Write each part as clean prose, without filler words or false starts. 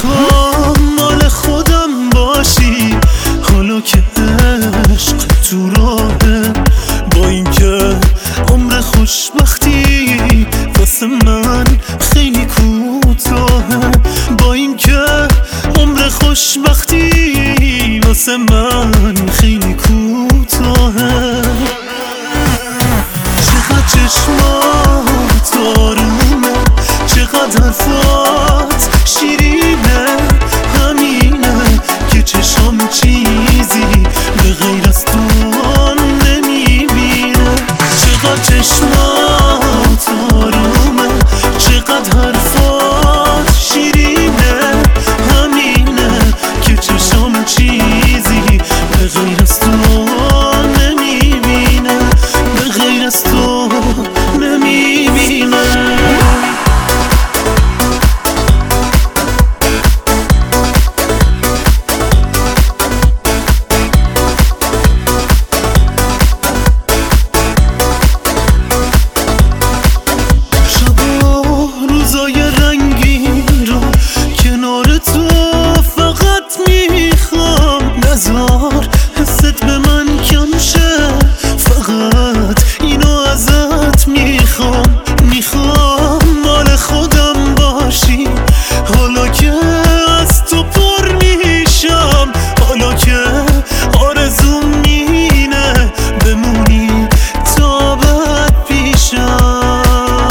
میخوام مال خودم باشی، حالا که عشق تو راهه. با اینکه عمر خوشبختی واسه من خیلی کوتاهه، با اینکه عمر خوشبختی واسه من خیلی کوتاهه. چقدر چشمات آرومه، چقدر حرفات شیرینه، همینه که چشام چیزی به غیر از تو نمیبینه. چقدر چشمات آرومه، چقدر حرفات شیرینه، همینه که چشام چیزی به غیر از تو نمیبینه، به غیر از تو نمیبینه. نذار حست به من کم شه، فقط اینو ازت میخوام. میخوام مال خودم باشی، حالا که از تو پر میشم، حالا که آرزوم اینه بمونی تا بعد پیشم.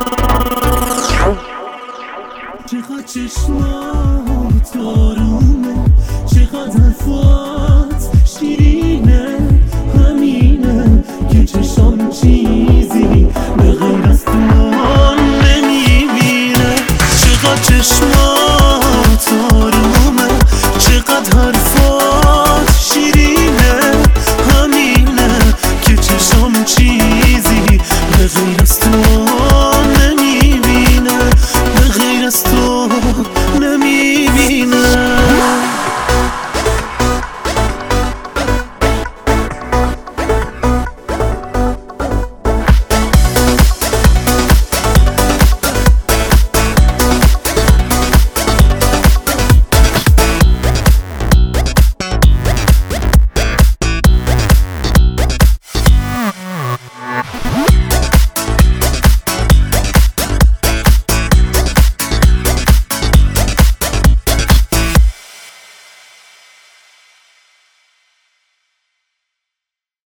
چقدر چشمات آرومه، چقدر حرفات شیرینه، همینه که چشام چیزی به غیر از تو نمیبینه. چقدر چشمات